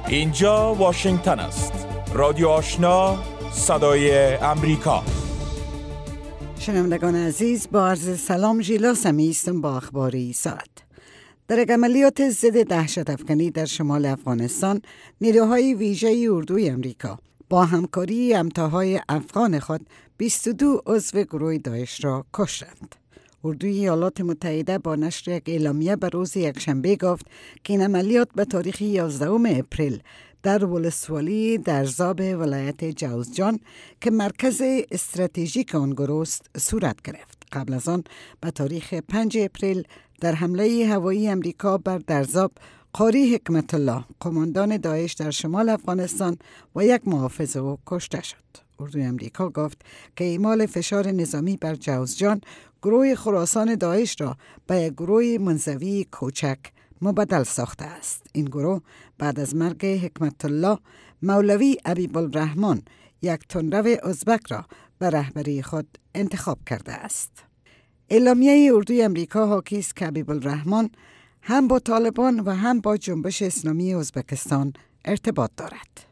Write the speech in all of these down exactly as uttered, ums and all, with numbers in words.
اینجا واشنگتن است. رادیو آشنا، صدای امریکا. شنوندگان عزیز، با عرض سلام، ژیلا سمی هستم با اخباری ساعت. در یک عملیات ضد دهشت افکنی در شمال افغانستان، نیروهای ویژه اردوی امریکا با همکاری امتاهای افغان خود بیست و دو عضو گروه داعش را کشتند. اردوی ایالات متحده با نشر یک اعلامیه به روز یکشنبه گفت که این عملیات به تاریخ یازدهم اپریل در ولسوالی درزاب ولایت جوزجان که مرکز استراتژیک آن گروه است صورت گرفت. قبل از آن به تاریخ پنج اپریل در حمله هوایی امریکا بر درزاب، قاری حکمت الله، قماندان داعش در شمال افغانستان و یک محافظ او کشته شد. اردوی امریکا گفت که اعمال فشار نظامی بر جوزجان گروه خراسان داعش را به یک گروه منزوی کوچک مبدل ساخته است. این گروه بعد از مرگ حکمت الله، مولوی حبیب الرحمن، یک تندرو ازبک را به رهبری خود انتخاب کرده است. اعلامیه اردوی امریکا حاکی است که حبیب الرحمن هم با طالبان و هم با جنبش اسلامی ازبکستان ارتباط دارد.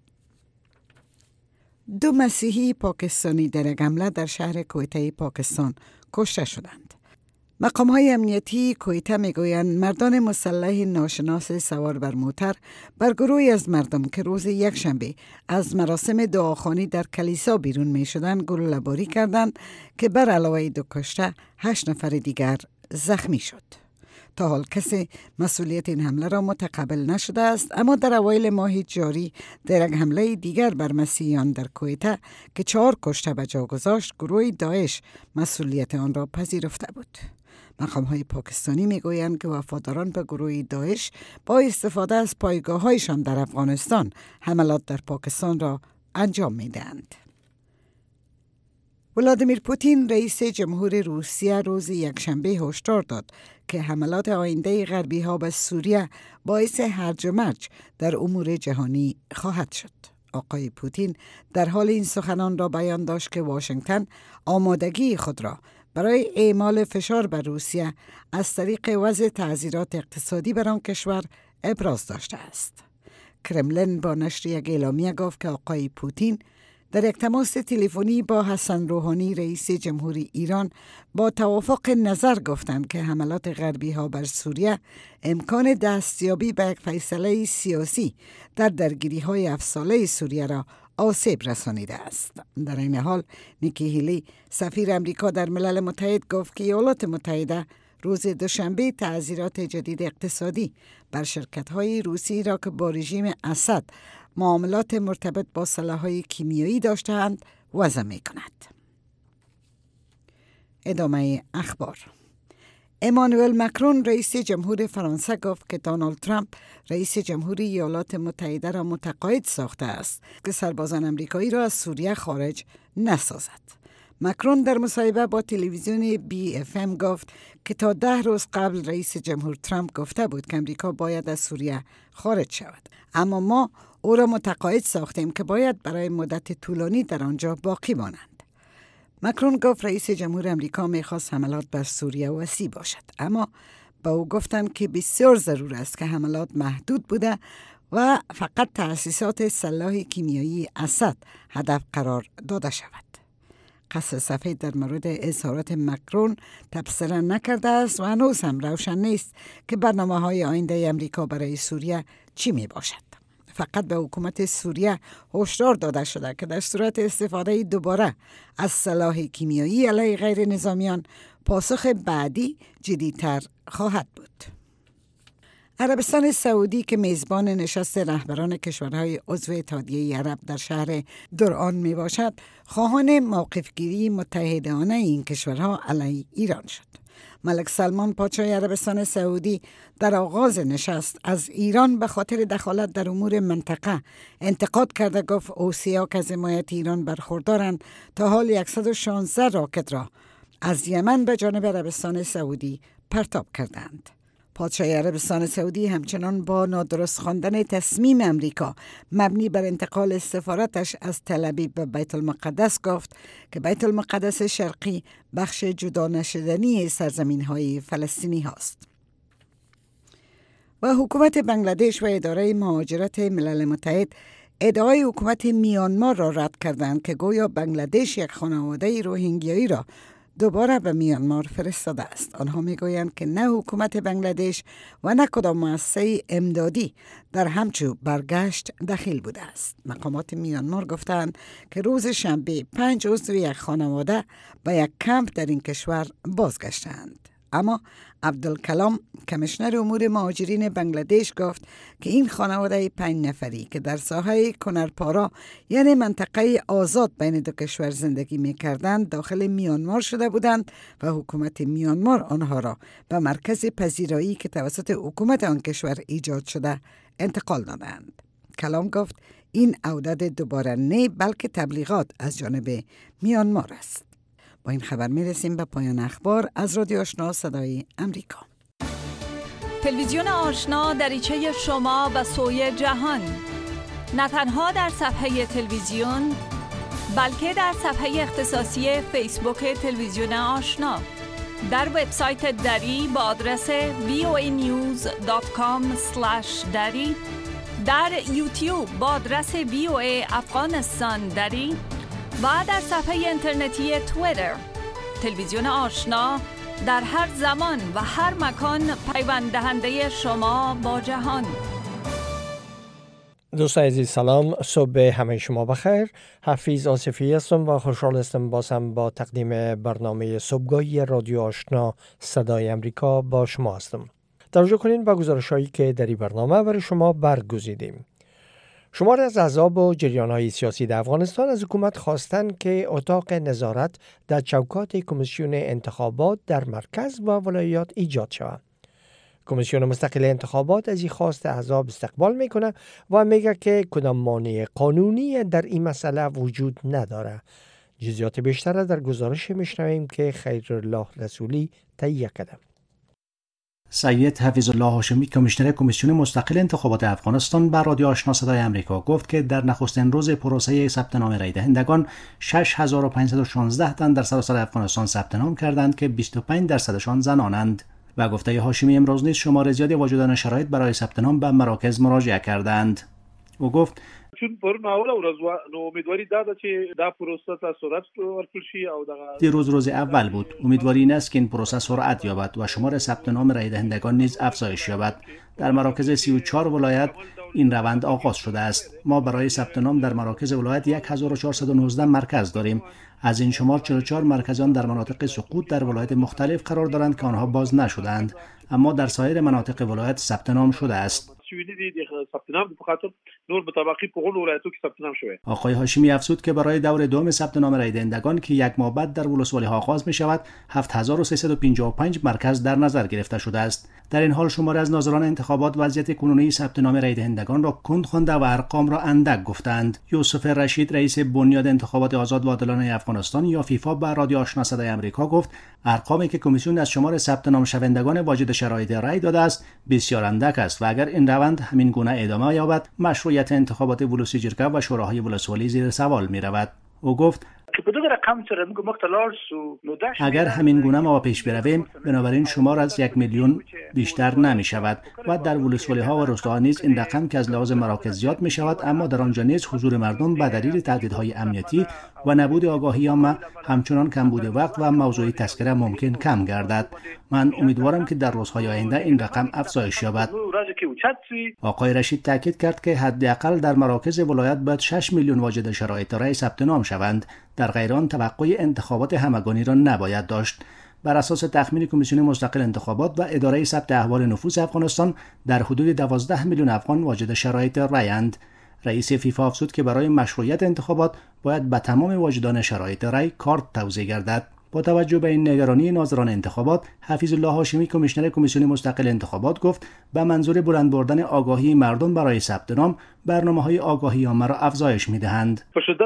دو مسیحی پاکستانی در یک حمله در شهر کویته پاکستان کشته شدند. مقام‌های امنیتی کویته میگویند مردان مسلح ناشناس سوار بر موتر بر گروهی از مردم که روز یکشنبه از مراسم دعاخوانی در کلیسا بیرون می‌شدند گلوله‌باری کردند که بر علاوه دو کشته هشت نفر دیگر زخمی شد. تا حال کسی مسئولیت این حمله را متقبل نشده است، اما در اوایل ماه جاری در یک حمله دیگر بر مسیحیان در کویته که چهار کشته به جا گذاشت، گروه داعش مسئولیت آن را پذیرفته بود. مقام‌های پاکستانی میگویند که وفاداران به گروه داعش با استفاده از پایگاه‌هایشان در افغانستان حملات در پاکستان را انجام میدهند. ولادیمیر پوتین رئیس جمهور روسیه روز یکشنبه هشدار داد که حملات آینده غربی‌ها به سوریه باعث هرج و مرج در امور جهانی خواهد شد. آقای پوتین در حال این سخنان را بیان داشت که واشنگتن آمادگی خود را برای اعمال فشار بر روسیه از طریق وضع تعزیرات اقتصادی بر آن کشور ابراز داشته است. کرملین با نشر یک اعلامیه گفت که آقای پوتین در یک تماس تلفنی با حسن روحانی رئیس جمهوری ایران با توافق نظر گفتند که حملات غربی ها بر سوریه امکان دستیابی به یک فیصله سیاسی در درگیری های افساله سوریه را آسیب رسانیده است. در این حال نیکی هیلی سفیر امریکا در ملل متحد گفت که ایالات متحده روز دوشنبه تعزیرات جدید اقتصادی بر شرکت‌های روسی را که با رژیم اسد معاملات مرتبط با سلاح‌های کیمیایی داشته‌اند وضع می‌کند. ادامه اخبار. امانوئل مکرون رئیس جمهور فرانسه گفت که دونالد ترامپ رئیس جمهوری ایالات متحده را متقاعد ساخته است که سربازان امریکایی را از سوریه خارج نسازد. مکرون در مصاحبه با تلویزیون بی اف ام گفت که تا ده روز قبل رئیس جمهور ترامپ گفته بود که امریکا باید از سوریه خارج شود، اما ما او را متقاعد ساختیم که باید برای مدت طولانی در آنجا باقی مانند. مکرون گفت رئیس جمهور امریکا میخواست حملات بر سوریه وسیع باشد، اما با او گفتند که بسیار ضرور است که حملات محدود بوده و فقط تأسیسات سلاح کیمیایی اسد هدف قرار داده شود. قصر سفید در مورد اظهارات مکرون تبصره نکرده است و هنوز هم روشن نیست که برنامه‌های آینده امریکا برای سوریه چی می باشد. فقط به حکومت سوریه هشدار داده شده که در صورت استفاده دوباره از سلاح کیمیایی علیه غیر نظامیان پاسخ بعدی جدی‌تر خواهد بود. عربستان سعودی که میزبان نشست رهبران کشورهای عضو اتحادیه عرب در شهر درعان می باشد، خواهان موقفگیری متحدانه این کشورها علیه ایران شد. ملک سلمان پادشاه عربستان سعودی در آغاز نشست از ایران به خاطر دخالت در امور منطقه انتقاد کرده، گفت اوسیا که از حمایت ایران برخوردارند تا حال صد و شانزده راکت را از یمن به جانب عربستان سعودی پرتاب کردند. پادشاه عربستان سعودی همچنان با نادرست خواندن تصمیم امریکا مبنی بر انتقال سفارتش از تل ابیب به بیت المقدس گفت که بیت المقدس شرقی بخش جدا نشدنی سرزمین های فلسطینی هاست. و حکومت بنگلادش و اداره مهاجرت ملل متحد ادعای حکومت میانمار را رد کردند که گویا بنگلادش یک خانواده روهینگیایی را دوباره به میانمار فرستاده است. آنها میگویند که نه حکومت بنگلادش و نه کدام مؤسسه امدادی در همچو برگشت دخیل بوده است. مقامات میانمار گفتند که روز شنبه پنج عضو یک خانواده به یک کمپ در این کشور بازگشتند. اما عبدالکلام کمیشنر امور مهاجرین بنگلادش گفت که این خانواده پنج نفری که در ساحه کنرپارا یعنی منطقه آزاد بین دو کشور زندگی می‌کردند داخل میانمار شده بودند و حکومت میانمار آنها را به مرکز پذیرایی که توسط حکومت آن کشور ایجاد شده انتقال دادند. کلام گفت این عودت دوباره نه بلکه تبلیغات از جانب میانمار است. با این خبر میرسیم به پایان اخبار از رادیو آشنا صدای امریکا. تلویزیون آشنا دریچه شما به سوی جهان، نه تنها در صفحه تلویزیون بلکه در صفحه اختصاصی فیسبوک تلویزیون آشنا، در وبسایت دری با آدرس وی او ای نیوز دات کام اسلش دری، در یوتیوب با آدرس وی او ای افغانستان دری و در صفحه اینترنتی توییتر. تلویزیون آشنا در هر زمان و هر مکان پیوند دهنده شما با جهان. دوستان عزیز سلام، صبح همه شما بخیر. حفیظ آصفی هستم و خوشحال هستم بازم با تقدیم برنامه صبحگاهی رادیو آشنا صدای امریکا با شما هستم. توجه کنین به گزارش‌هایی که در این برنامه برای شما برگزیدیم. شماری از احزاب و جریان‌های سیاسی در افغانستان از حکومت خواستند که اتاق نظارت در چوکات کمیسیون انتخابات در مرکز و ولایات ایجاد شود. کمیسیون مستقل انتخابات از این خواست احزاب استقبال میکنه و میگه که کدام مانع قانونی در این مسئله وجود نداره. جزئیات بیشتر در گزارش میشنویم که خیرالله رسولی تهیه کرده. سید حفیظ الله هاشمی کمیشنر کمیسیون مستقل انتخابات افغانستان بر رادیو آشنا صدای امریکا گفت که در نخستین روز پروسه ثبت نام رای دهندگان شش هزار و پانصد و شانزده تن در سراسر افغانستان ثبت نام کردند که بیست و پنج درصدشان زنانند. و گفته هاشمی امروز نیز شمار زیادی وجودان شرایط برای ثبت نام به مراکز مراجعه کردند. او گفت چون پرون اوله ورځ نو امیدواری دا ده چې دا پروسه ته سرعت ورکړل شي او دغه دیروز روز اول بود. امیدواری این است که این پروسه سرعت یابد و شمار ثبت نام رای دهندگان نیز افزایش یابد. در مراکز سی و چهار ولایت این روند آغاز شده است. ما برای ثبت نام در مراکز ولایت یک هزار و چهارصد و نوزده مرکز داریم. از این شمار چهل و چهار مرکزان در مناطق سقوط در ولایت مختلف قرار دارند که آنها باز نشدند، اما در سایر مناطق ولایت ثبت نام شده است. آقای هاشمی افزود که برای دور دوم ثبت نام رای دهندگان که یک ماه بعد در ولسوالی‌ها آغاز می شود، هفت هزار و سیصد و پنجاه و پنج مرکز در نظر گرفته شده است. در این حال شماری از ناظران انتخابات وضعیت کنونی ثبت نام رای دهندگان را کند خوانده و ارقام را اندک گفتند. یوسف رشید رئیس بنیاد انتخابات آزاد و عادلانه افغانستان یا فیفا به رادیو آشنا صدای امریکا گفت ارقامی که کمیسیون از شمار ثبت نام شوندگان واجد شرایط رای داده است بسیار اندک است و اگر این روند همین گونه ادامه یابد مشروعیت انتخابات ولسی جرگه و شوراهای ولسوالی زیر سوال می رود. او گفت اگر همین گونه ما پیش برویم بنابراین شمار از یک میلیون بیشتر نمی شود و در ولسوالی ها و روستاها نیز این رقم که از لحاظ مراکز زیاد می شود، اما در آنجا نیز حضور مردم به دلیل تهدیدهای امنیتی و نبود آگاهی عامه همچنان کمبود وقت و موضوع تذکره ممکن کم گردد. من امیدوارم که در روزهای آینده این رقم افزایش یابد. آقای رشید تاکید کرد که حداقل در مراکز ولایت باید شش میلیون واجد شرایط رای ثبت نام شوند. در غیر آن توقع انتخابات همگانی را نباید داشت. بر اساس تخمین کمیسیون مستقل انتخابات و اداره ثبت احوال نفوس افغانستان در حدود دوازده میلیون افغان واجد شرایط رایند. رئیس فیفا افزود که برای مشروعیت انتخابات باید به تمام واجدان شرایط رای کارت توزیع گردد. با توجه به این نگرانی ناظران انتخابات، حفیظ الله هاشمی کمیشنر کمیسیون مستقل انتخابات گفت به منظور بلند بردن آگاهی مردم برای ثبت نام برنامه‌های آگاهی عامه را افزایش می‌دهند.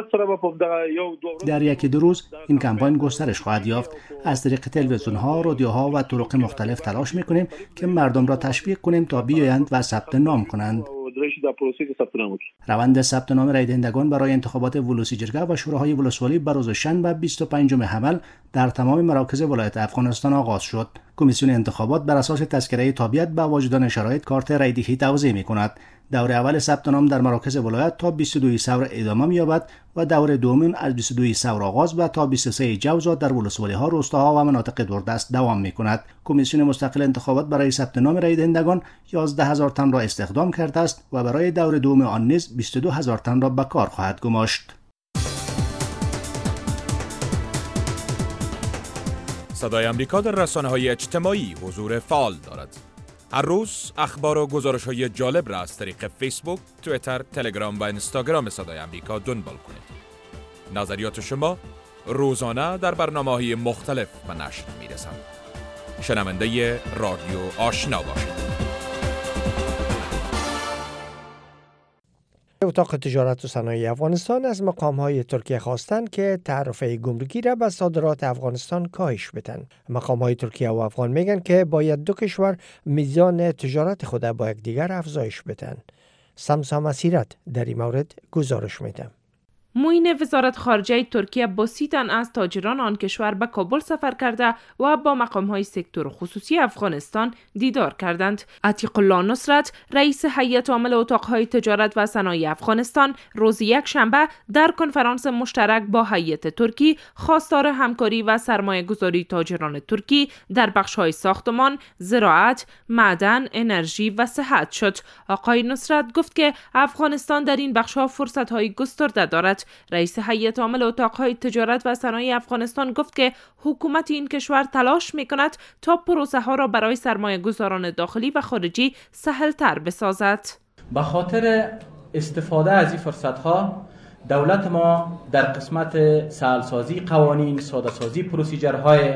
در یکی دو روز این کمپاین گسترش خواهد یافت. از طریق تلویزیون‌ها، رادیوها و طرق مختلف تلاش می‌کنیم که مردم را تشویق کنیم تا بیایند و ثبت نام کنند. بشی در پروسه ثبت نام. روند ثبت نام رای دهندگان برای انتخابات ولوسی جرگه و شوراهای ولسوالی به روز شنبه بیست و پنجم حمل در تمام مراکز ولایت افغانستان آغاز شد. کمیسیون انتخابات بر اساس تذکره تابعیت به وجودان شرایط کارت رای دهی توزیع می‌کند. دور اول ثبت نام در مراکز ولایت تا بیست و دو ثور ادامه می‌یابد و دور دوم از بیست و دو ثور آغاز و تا بیست و سه جوزا در ولسوالی‌ها، روستاها و مناطق دوردست دوام می‌کند. کمیسیون مستقل انتخابات برای ثبت نام رای دهندگان یازده هزار تن را استخدام کرده است و برای دور دوم آن نیز بیست و دو هزار تن را به کار خواهد گماشت. صدای آمریکا در رسانه‌های اجتماعی حضور فعال دارد. هر روز اخبار و گزارش‌های جالب را از طریق فیسبوک، توییتر، تلگرام و اینستاگرام صدای آمریکا دنبال کنید. نظریات شما روزانه در برنامه‌های مختلف به نشر می‌رسند. شنونده رادیو آشنا باشید. اتاق تجارت و صنایع افغانستان از مقام‌های ترکیه خواستند که تعرفه گمرکی را به صادرات افغانستان کاهش بدن. مقام‌های ترکیه و افغان میگن که باید دو کشور میزان تجارت خود با یکدیگر افزایش بدن. سمسا مسیرت در این مورد گزارش میده. معین وزارت خارجه ترکیه با سی تن از تاجران آن کشور به کابل سفر کرده و با مقام‌های سکتور خصوصی افغانستان دیدار کردند. عتیق الله نصرت، رئیس هیئت عامل اتاق‌های تجارت و صنایع افغانستان، روز یک شنبه در کنفرانس مشترک با هیئت ترکی خواستار همکاری و سرمایه‌گذاری تاجران ترکی در بخش‌های ساختمان، زراعت، معدن، انرژی و صحت شد. آقای نصرت گفت که افغانستان در این بخش‌ها فرصت‌های گسترده دارد. رئیس هیئت عامل اتاق‌های تجارت و صنایع افغانستان گفت که حکومت این کشور تلاش می‌کند تا پروسه‌ها را برای سرمایه‌گذاران داخلی و خارجی سهل‌تر بسازد. به خاطر استفاده از این فرصت‌ها دولت ما در قسمت سهل‌سازی قوانین، ساده‌سازی پروسیجرهای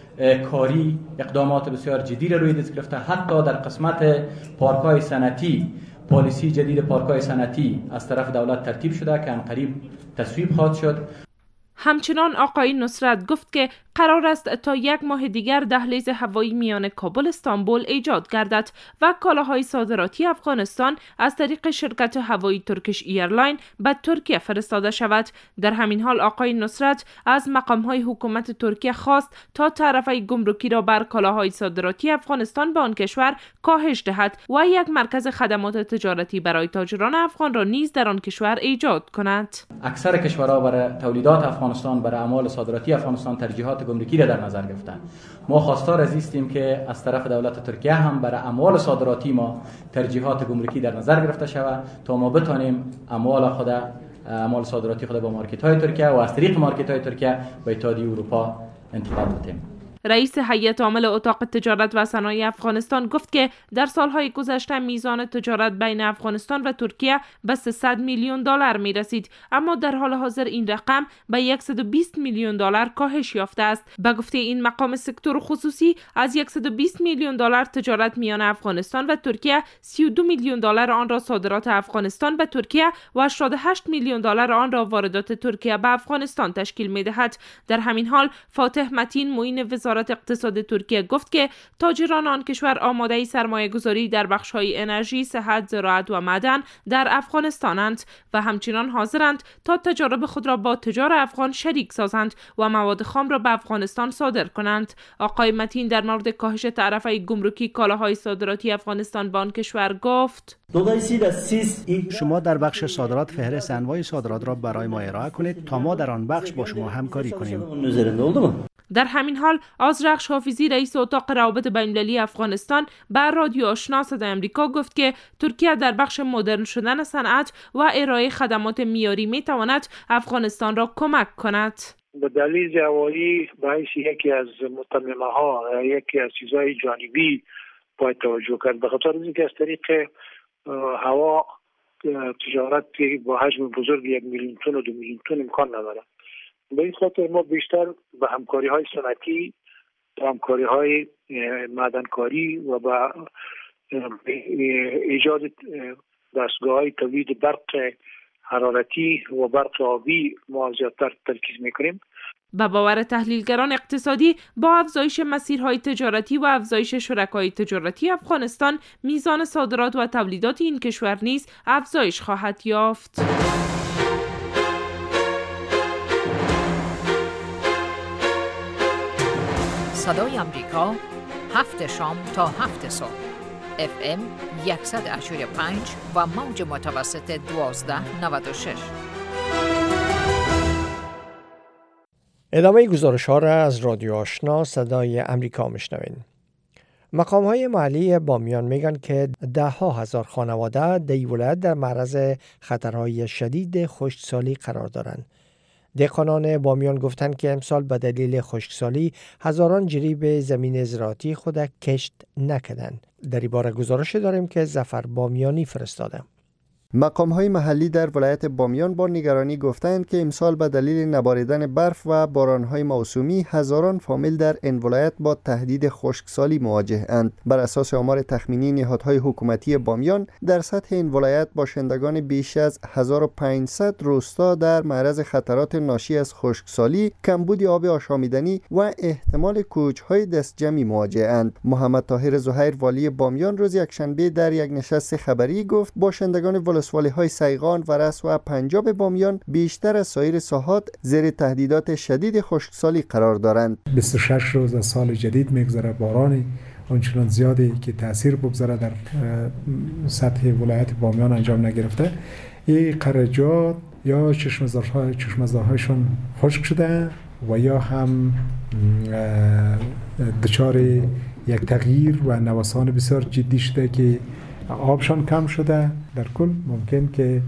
کاری اقدامات بسیار جدی را روی دست گرفته. حتی در قسمت پارک‌های صنعتی پالیسی جدید پارک‌های صنعتی از طرف دولت ترتیب شده که عنقریب تصویب خواهد شد. همچنان آقای نصرت گفت که قرار است تا یک ماه دیگر دهلیز هوایی میان کابل استانبول ایجاد گردد و کالاهای صادراتی افغانستان از طریق شرکت هوایی ترکیش ایرلاین به ترکیه فرستاده شود. در همین حال آقای نصرت از مقام‌های حکومت ترکیه خواست تا تعرفه گمرکی را بر کالاهای صادراتی افغانستان به آن کشور کاهش دهد و یک مرکز خدمات تجارتی برای تاجران افغان را نیز در آن کشور ایجاد کند. اکثر کشورها برای تولیدات افغانستان، برای اعمال صادراتی افغانستان ترجیحات گمرکی را در نظر گرفتن. ما خواستار از ایستیم که از طرف دولت ترکیه هم برای اموال صادراتی ما ترجیحات گمرکی در نظر گرفته شود تا ما بتانیم اموال خود اموال صادراتی خود با مارکت های ترکیه و از طریق مارکت های ترکیه به اتحادیه اروپا انتقال بدیم. رئیس هیئت عامل اتاق تجارت و صنایع افغانستان گفت که در سالهای گذشته میزان تجارت بین افغانستان و ترکیه به سیصد میلیون دلار می رسید، اما در حال حاضر این رقم به صد و بیست میلیون دلار کاهش یافته است. به گفته این مقام سکتور خصوصی، از صد و بیست میلیون دلار تجارت میان افغانستان و ترکیه، سی و دو میلیون دلار آن را صادرات افغانستان به ترکیه و هشتاد و هشت میلیون دلار آن را واردات ترکیه به افغانستان تشکیل می دهد. در همین حال فاتح متین، معین وزارت اقتصاد ترکیه گفت که تاجران آن کشور آماده سرمایه گذاری در بخش‌های انرژی، صحت، زراعت و معدن در افغانستانند و همچنان حاضرند تا تجارب خود را با تجار افغان شریک سازند و مواد خام را به افغانستان صادر کنند. آقای متین در مورد کاهش تعرفه گمرکی کالاهای صادراتی افغانستان به آن کشور گفت: شما در بخش صادرات فهرست انواع صادرات را برای ما ارائه کنید تا ما در آن بخش با شما همکاری کنیم. در همین حال آذرخش حافظی، رئیس اتاق روابط بین‌المللی افغانستان، بر رادیو آشنا صدای آمریکا گفت که ترکیه در بخش مدرن شدن صنعت و ارائه خدمات معیاری می‌تواند افغانستان را کمک کند. به دلیل هوایی باعث یکی از متممه‌ها، یکی از چیزهای جانبی باید توجه کرد، به خاطر اینکه از طریق هوا تجارت با حجم بزرگ یک میلیون تن و دو میلیون تن امکان ندارد. به این خاطر ما بیشتر به همکاری های صنعتی، به همکاری های معدنکاری و به ایجاد دستگاه های تولید برق حرارتی و برق آبی ما زیادتر ترکیز میکنیم. به باور تحلیلگران اقتصادی با افزایش مسیرهای تجارتی و افزایش شرکای تجارتی افغانستان، میزان صادرات و تولیدات این کشور نیز افزایش خواهد یافت. صدای امریکا، هفت شام تا هفت صبح، اف ام صد و هشتاد و پنج و موج متوسط دوازده نود و شش. ادامه گزارش ها را از رادیو آشنا صدای امریکا میشنوین. مقام های محلی بامیان میگن که ده ها هزار خانواده در ولایت در معرض خطرهای شدید خشکسالی قرار دارند. دهقانان بامیان گفتند که امسال به دلیل خشکسالی هزاران جریب زمین زراعتی خود کشت نکردند. در این باره گزارش داریم که ظفر بامیانی فرستاده. مقام‌های محلی در ولایت بامیان با نگرانی گفتند که امسال به دلیل نباریدن برف و باران‌های موسومی هزاران فامیل در این ولایت با تهدید خشکسالی مواجه اند. بر اساس آمار تخمینی نهادهای حکومتی بامیان، در سطح این ولایت باشندگان بیش از هزار و پانصد روستا در معرض خطرات ناشی از خشکسالی، کمبود آب آشامیدنی و احتمال کوچ‌های دستجمعی مواجه اند. محمد طاهر زهیر والی بامیان روز یکشنبه در یک نشست خبری گفت باشندگان ولسوالی‌های سیغان، ورس و پنجاب بامیان بیشتر از سایر ساحات زیر تهدیدات شدید خشکسالی قرار دارند. بیست و شش روز از سال جدید میگذره، بارانی اونچنان زیادی که تاثیر بگذاره در سطح ولایت بامیان انجام نگرفته. این قرجات یا چشمزارهای چشمزارهایشون خشک شده و یا هم دچار یک تغییر و نوسان بسیار جدی شده که آبشان کم شده. در کل ممکن که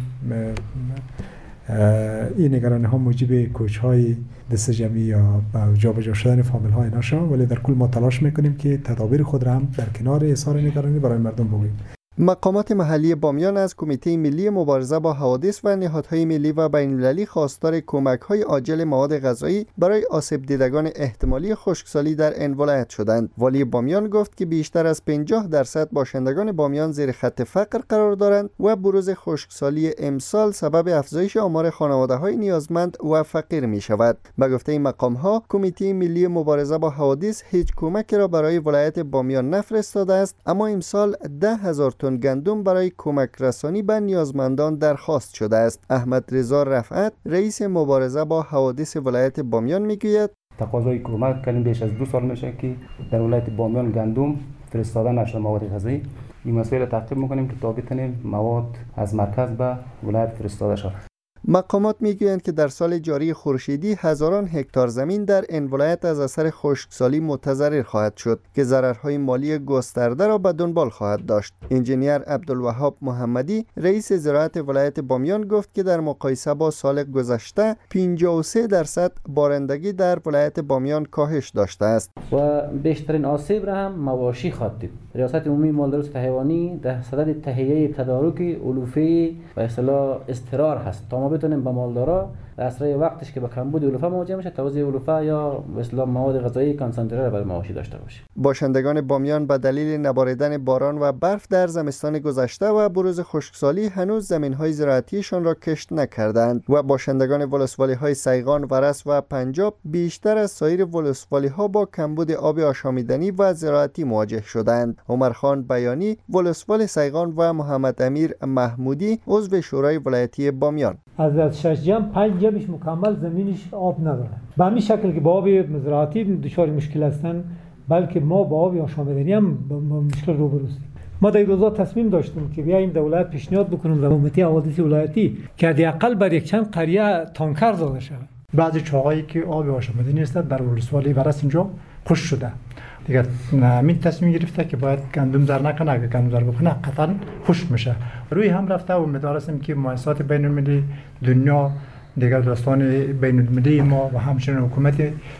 این نگرانی ها موجب کوچ‌های دستجمعی یا جابجا شدن فامیل های نشه، ولی در کل ما تلاش میکنیم که تدابیر خود را هم در کنار اظهار نگرانی برای مردم بگوییم. مقامات محلی بامیان از کمیته ملی مبارزه با حوادث و نهادهای ملی و بین‌المللی خواستار کمک‌های عاجل مواد غذایی برای آسیب دیدگان احتمالی خشکسالی در این ولایت شدند. والی بامیان گفت که بیشتر از پنجاه درصد باشندگان بامیان زیر خط فقر قرار دارند و بروز خشکسالی امسال سبب افزایش آمار خانواده‌های نیازمند و فقیر می‌شود. به گفته این مقام‌ها، کمیته ملی مبارزه با حوادث هیچ کمکی را برای ولایت بامیان نفرستاده است، اما امسال ده هزار تن گندم برای کمک رسانی به نیازمندان درخواست شده است. احمد رضا رفعت، رئیس مبارزه با حوادث ولایت بامیان میگوید تقاضای کمک کردیم. بیش از دو سال میشه که در ولایت بامیان گندم فرستاده نشده، مواد غذایی. این مسئله تعقیب میکنیم که تا بتونیم مواد از مرکز به ولایت فرستاده شود. مقامات میگویند که در سال جاری خورشیدی هزاران هکتار زمین در این ولایت از اثر خشکسالی متضرر خواهد شد که ضررهای مالی گسترده را به دنبال خواهد داشت. انجینیر عبدالوهاب محمدی، رئیس زراعت ولایت بامیان گفت که در مقایسه با سال گذشته پنجاه و سه درصد بارندگی در ولایت بامیان کاهش داشته است و بیشترین آسیب را هم مواشی خواهد دید. ریاست عمومی مالدارست حیوانی در صدد تهیه تدارک علوفه و اصطلاح استقرار هست تا ما بتونیم به مالدارا در اسرع وقتش که به کمبود علوفه مواجه میشه توزیع علوفه یا به اصطلاح مواد غذایی کانسانتره برای مواشی داشته باشیم. باشندگان بامیان به دلیل نباریدن باران و برف در زمستان گذشته و بروز خشکسالی هنوز زمین‌های زراعتیشان را کشت نکردند و باشندگان ولسوالی‌های سیغان، ورس و پنجاب بیشتر از سایر ولسوالی‌ها با کمبود آب آشامیدنی و زراعتی مواجه شدند. عمرخان بیانی، ولسوال سیغان و محمد امیر محمودی، عضو شورای ولایتی بامیان: از از شش جمع پنج جمعش مکمل زمینش آب نداره. به همین شکل که با آب زراعتی دچار مشکل هستن، بلکه ما با آب آشامیدنی هم مشکل روبرو هستیم. ما در روزا تصمیم داشتیم که بیایم دولت پیشنهاد بکنیم به کمیته حوادث ولایتی که حداقل بر یک چند قریه تانکر داده شود. بعضی چاهایی که آب آشامیدنی است در ولسوالی ورس اینجا خشک شده. دیگه همین تصمیم گرفته که باید گندم زر نکنه، اگه گندم زر بکنه قطعا خشک میشه. روی هم رفته و امیدوار هستیم که مؤسسات بین المللی دنیا، دیگر دوستان بین المللی ما و همچنین حکومت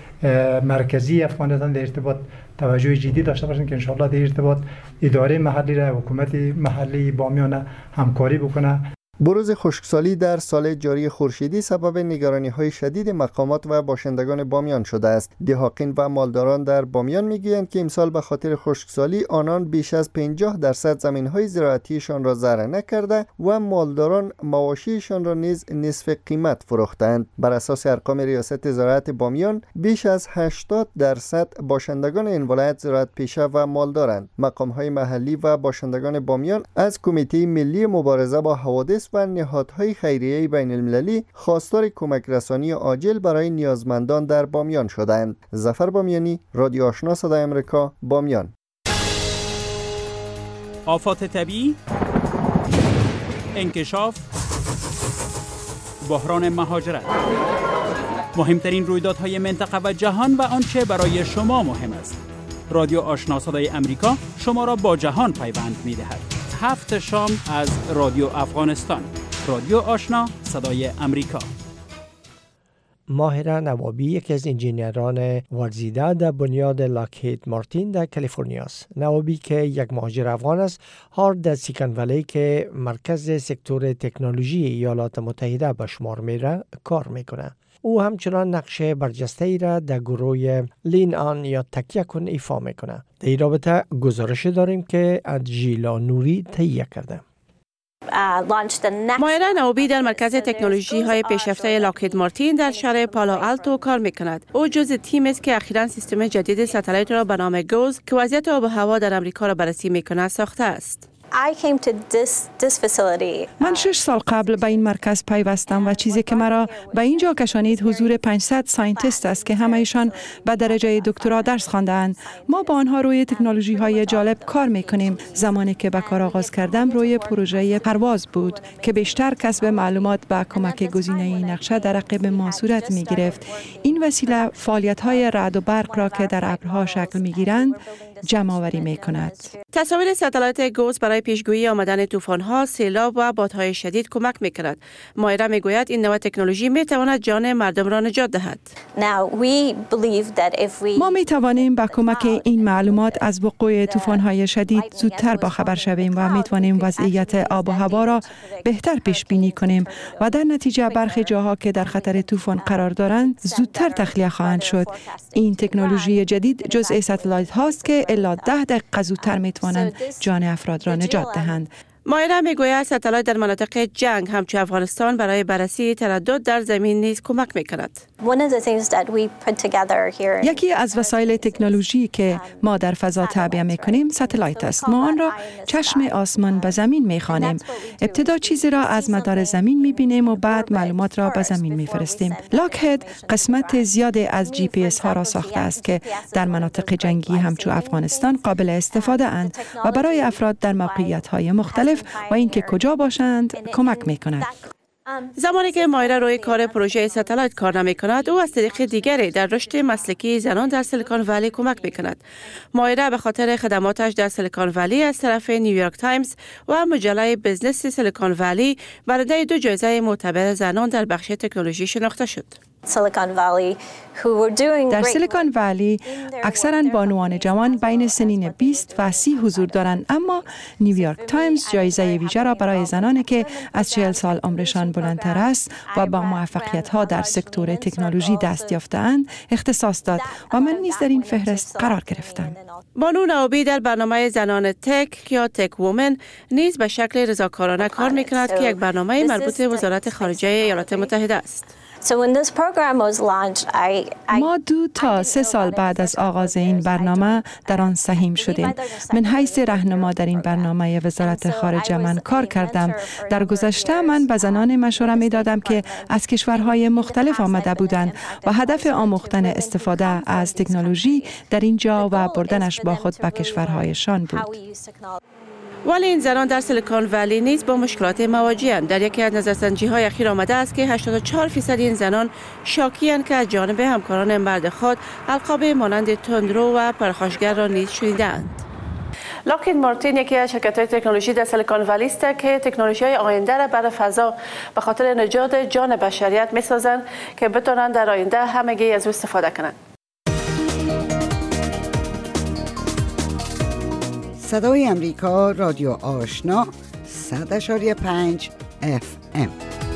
مرکزی افغانستان در ارتباط توجه جدی داشته باشند که انشاءالله در ارتباط اداره محلی را حکومت محلی بامیان همکاری بکنه. بروز خشکسالی در سال جاری خورشیدی سبب نگرانی‌های شدید مقامات و باشندگان بامیان شده است. دهاقین و مالداران در بامیان میگویند که امسال به خاطر خشکسالی آنان بیش از پنجاه درصد زمین‌های زراعتیشان را ضرر نکرده و مالداران مواشیشان را نیز نصف قیمت فروختند. بر اساس ارقام ریاست زراعت بامیان بیش از هشتاد درصد باشندگان این ولایت زراعت پیشه و مالدارند. مقام‌های محلی و باشندگان بامیان از کمیته ملی مبارزه با حوادث و نهادهای خیریه بین المللی خواستار کمک رسانی عاجل برای نیازمندان در بامیان شدند. ظفر بامیانی، رادیو آشنا صدای آمریکا، بامیان. آفات طبیعی، انکشاف، بحران مهاجرت، مهمترین رویدادهای منطقه و جهان و آنچه برای شما مهم است. رادیو آشنا صدای آمریکا شما را با جهان پیوند می‌دهد. هفت شام از رادیو افغانستان. رادیو آشنا صدای آمریکا. ماهره نوابی یکی از انجینران ورزیده در بنیاد لاکهید مارتین در کالیفرنیا است. نوابی که یک مهاجر افغان است، هارد در سیلیکون ولی که مرکز سکتور تکنولوژی ایالات متحده به شمار میره کار میکنه. او همچنان نقش برجسته‌ای را در گروه لین آن یا تکیه کن ایفا میکنه. در این رابطه گزارش داریم که از ژیلا نوری تهیه کرده. مایرا نوابی در مرکز تکنولوژی های پیشرفته لاکهید مارتین در شهر پالو آلتو کار میکند. او جزء تیم است که اخیراً سیستم جدید ستلایت را به نام گوز که وضعیت آب و هوا در امریکا را بررسی میکند ساخته است. من شش سال قبل به این مرکز پیوستم و چیزی که مرا به اینجا کشانید حضور پانصد ساینتیست است که همه‌شان به درجه دکترا درس خواندند. ما با آنها روی تکنولوژی های جالب کار میکنیم. زمانی که به کار آغاز کردم روی پروژه پرواز بود که بیشتر کسب معلومات با کمک گزینه نقشه در رقیب ما صورت می گرفت. این وسیله فعالیت های رعد و برق را که در ابرها شکل می گیرند جمع آوری می کند. تصاویر ستلایت گوز برای پیشگویی آمدن طوفان‌ها، سیلاب و بادهای شدید کمک می‌کند. مایرا می‌گوید این نوع تکنولوژی می‌تواند جان مردم را نجات دهد. ما می‌توانیم با کمک این معلومات از وقوع طوفان‌های شدید زودتر باخبر شویم و می‌توانیم وضعیت آب و هوا را بهتر پیش بینی کنیم و در نتیجه برخی جاها که در خطر طوفان قرار دارند زودتر تخلیه خواهند شد. این تکنولوژی جدید جزء ستلایت هاست که الا ده دقیقه زودتر می‌توانند جان افراد را نجات دهند. مایرا میگوید ستلایت در مناطق جنگ همچون افغانستان برای بررسی تردد در زمین نیز کمک میکند. یکی از وسایل تکنولوژی که ما در فضا تعبیه میکنیم ستلایت است. ما آن را چشم آسمان به زمین میخوانیم. ابتدا چیزی را از مدار زمین میبینیم و بعد معلومات را به زمین میفرستیم. لاکهید قسمت زیادی از جی پی اس ها را ساخته است که در مناطق جنگی همچون افغانستان قابل استفاده اند و برای افراد در موقعیت های مختلف و اینکه کجا باشند کمک میکند. زمانی که مایرا روی کار پروژه ستلایت کار نمی کند، او از طریق دیگری در رشد مسلکی زنان در سیلیکون ولی کمک می کند. مایرا به خاطر خدماتش در سیلیکون ولی از طرف نیویورک تایمز و مجله بزنس سیلیکون ولی برنده دو جایزه معتبر زنان در بخش تکنولوژی شناخته شد. در سیلیکون ولی اکثراً بانوان جوان بین سنین بیست و سی حضور دارند، اما نیویورک تایمز جایزه ویژه را برای زنانی که از چهل سال عمرشان بلندتر است و با موفقیت‌ها در سکتور تکنولوژی دست یافته‌اند اختصاص داد و من نیز در این فهرست قرار گرفتم. بانو نوابی در برنامه زنان تک یا تک وومن نیز به شکل رضاکارانه کار می‌کند که یک برنامه مربوط به وزارت خارجه ایالات متحده است. ما دو تا سه سال بعد از آغاز این برنامه در آن سهیم شدیم. من حیث راهنما در این برنامه وزارت خارجه من کار کردم. در گذشته من به زنان مشوره می دادم که از کشورهای مختلف آمده بودند و هدف آموختن استفاده از تکنولوژی در اینجا و بردنش با خود به کشورهایشان بود. ولی این زنان در سیلیکون ولی نیز با مشکلات مواجه‌اند. در یکی از نظرسنجی‌های اخیر آمده است که هشتاد و چهار درصد این زنان شاکی‌اند که از جانب همکاران مرد خود القاب مانند تندرو و پرخاشگر را نیز شنیدند. لاکهید مارتین یکی از شرکت‌های تکنولوژی در سیلیکون ولی است که تکنولوژی‌های آینده را برای فضا به خاطر نجات جان بشریت می‌سازند که بتوانند در آینده همگی از او استفاده کنند. صدای امریکا رادیو آشنا صد و پنج اف ام.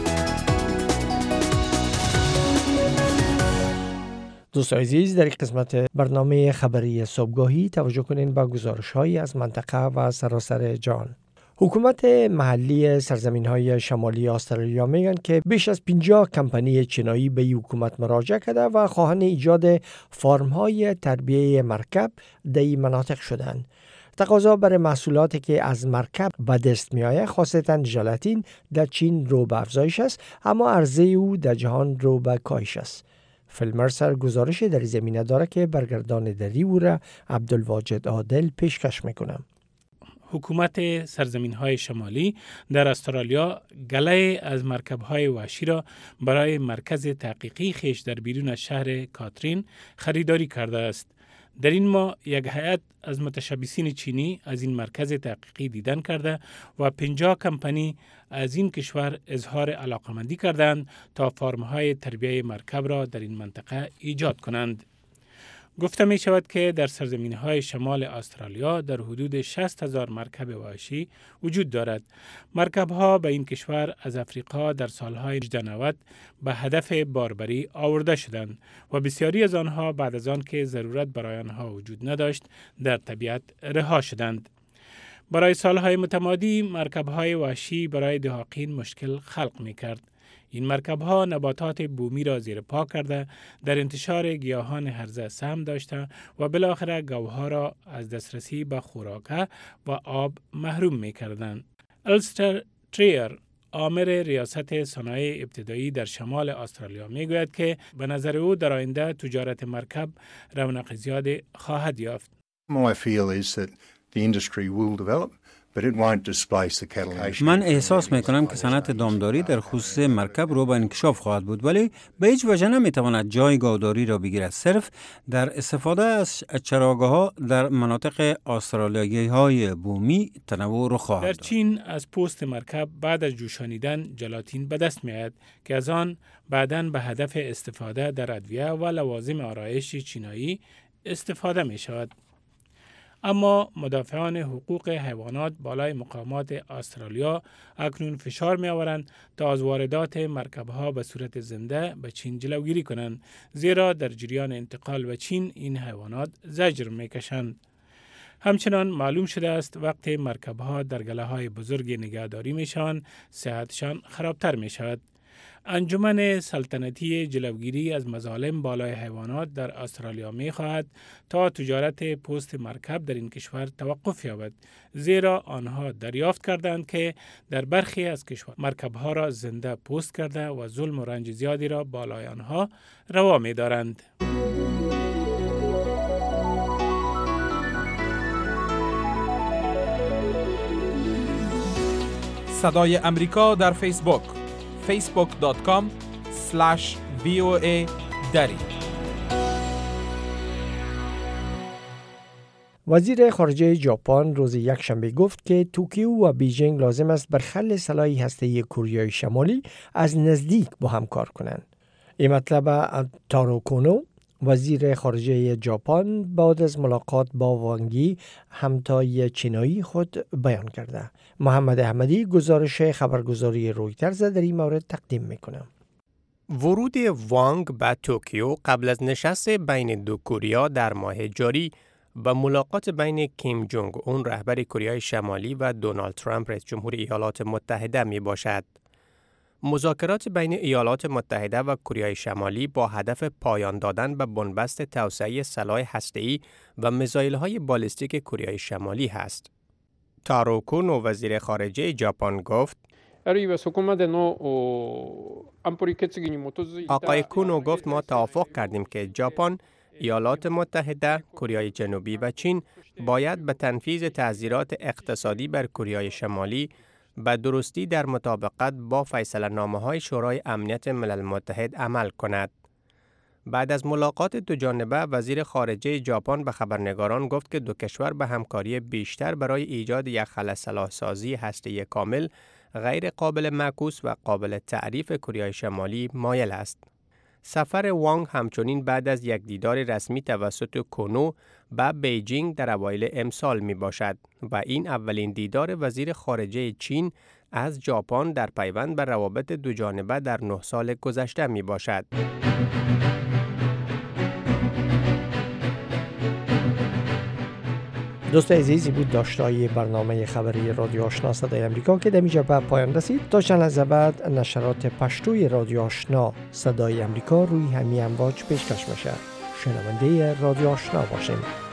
دوستان عزیز، در این قسمت برنامه خبری صبحگاهی توجه کنین به گزارش‌هایی از منطقه و سراسر جهان. حکومت محلی سرزمین‌های شمالی استرالیا میگن که بیش از پنجاه کمپانی چینایی به حکومت مراجعه کرده و خواهان ایجاد فارم‌های تربیه مرکب در این مناطق شدند. تقاضا برای محصولاتی که از مرکب به دست می‌آید، خاصتاً ژلاتین، در چین رو به افزایش است، اما عرضه او در جهان رو به کاهش است. فیلمرسر گزارش در زمینه داره که برگردان دری او را عبدالواجد عادل پیشکش میکنم. حکومت سرزمین‌های شمالی در استرالیا گله از مرکب‌های وحشی را برای مرکز تحقیقی خیش در بیرون از شهر کاترین خریداری کرده است. در این ماه یک هیئت از متشبثین چینی از این مرکز تحقیقی دیدن کرده و پنجاه کمپانی از این کشور اظهار علاقمندی کردند تا فارم‌های تربیه مرکب را در این منطقه ایجاد کنند. گفته می شود که در سرزمین‌های شمال استرالیا در حدود شصت هزار مرکب وحشی وجود دارد. مرکب‌ها به این کشور از افریقا در سالهای هجده نود به هدف باربری آورده شدند و بسیاری از آنها بعد از آن که ضرورت برای آنها وجود نداشت در طبیعت رها شدند. برای سالهای متمادی مرکب‌های وحشی برای دهاقین مشکل خلق می‌کرد. این مرکب‌ها نباتات بومی را زیر پا کرده، در انتشار گیاهان هرزه سهم داشته و بالاخره گوها را از دسترسی به خوراک و آب محروم می‌کردند. الستر تریر، آمر ریاست صنایع ابتدایی در شمال استرالیا میگوید که به نظر او در آینده تجارت مرکب رونق زیادی خواهد یافت. My feel is that the industry will develop. من احساس میکنم که صنعت دامداری در خصوص مرکب رو به انکشاف خواهد بود، ولی به هیچ وجه نمیتواند جای گاوداری را بگیرد. صرف در استفاده از چراگاه‌ها در مناطق استرالیایی های بومی تنوع رو خواهد در داد. چین از پوست مرکب بعد از جوشانیدن ژلاتین به دست میآید که از آن بعداً به هدف استفاده در ادویه و لوازم آرایش چینایی استفاده می شود. اما مدافعان حقوق حیوانات بالای مقامات استرالیا اکنون فشار می آورند تا از واردات مرکب‌ها به صورت زنده به چین جلوگیری کنند، زیرا در جریان انتقال به چین این حیوانات زجر می کشند. همچنان معلوم شده است وقتی مرکب‌ها در گله‌های بزرگ نگهداری می شوند، صحتشان خرابتر می شود. انجمن سلطنتی جلوگیری از مظالم بالای حیوانات در استرالیا می خواهد تا تجارت پوست مرکب در این کشور توقف یابد، زیرا آنها دریافت کردند که در برخی از کشور مرکبها را زنده پوست کرده و ظلم و رنج زیادی را بالای آنها روا می دارند. صدای امریکا در فیسبوک فیسبوک دات کام اسلش وی او ای دری. وزیر خارجه ژاپن روز یکشنبه گفت که توکیو و بیجینگ لازم است بر حل سلاح هسته‌ای کره شمالی از نزدیک با هم کار کنند. این مطلب تارو کونو، وزیر خارجه ژاپن، بعد از ملاقات با وانگی همتای چینایی خود بیان کرده. محمد احمدی گزارش خبرگزاری رویترز در این مورد تقدیم میکنم. ورود وانگ به توکیو قبل از نشست بین دو کره در ماه جاری و ملاقات بین کیم جونگ اون رهبر کره شمالی و دونالد ترامپ رئیس جمهور ایالات متحده می باشد. مذاکرات بین ایالات متحده و کره شمالی با هدف پایان دادن به بنبست توسعه سلاح هسته‌ای و میزایل‌های بالستیک کره شمالی هست. تارو کونو، وزیر خارجه ژاپن، گفت آقای کونو گفت ما توافق کردیم که ژاپن، ایالات متحده، کره جنوبی و چین باید به تنفیذ تعزیرات اقتصادی بر کره شمالی به درستی در مطابقت با فیصله نامه های شورای امنیت ملل متحد عمل کند. بعد از ملاقات دو جانبه، وزیر خارجه ژاپن به خبرنگاران گفت که دو کشور به همکاری بیشتر برای ایجاد یک خلا سلاح‌سازی هسته‌ای کامل، غیر قابل معکوس و قابل تعریف کره شمالی مایل است. سفر وانگ همچنین بعد از یک دیدار رسمی توسط کونو به بیجینگ در اوایل امسال می باشد و این اولین دیدار وزیر خارجه چین از ژاپن در پیوند به روابط دوجانبه در نه سال گذشته می باشد. دوست عزیزی بود داشتای برنامه خبری رادیو آشنا صدای امریکا که در اینجا به پایان رسید. تا چند لحظه بعد نشرات پشتوی رادیو آشنا صدای امریکا روی همین امواج پیشکش میشه. شنونده رادیو آشنا باشین.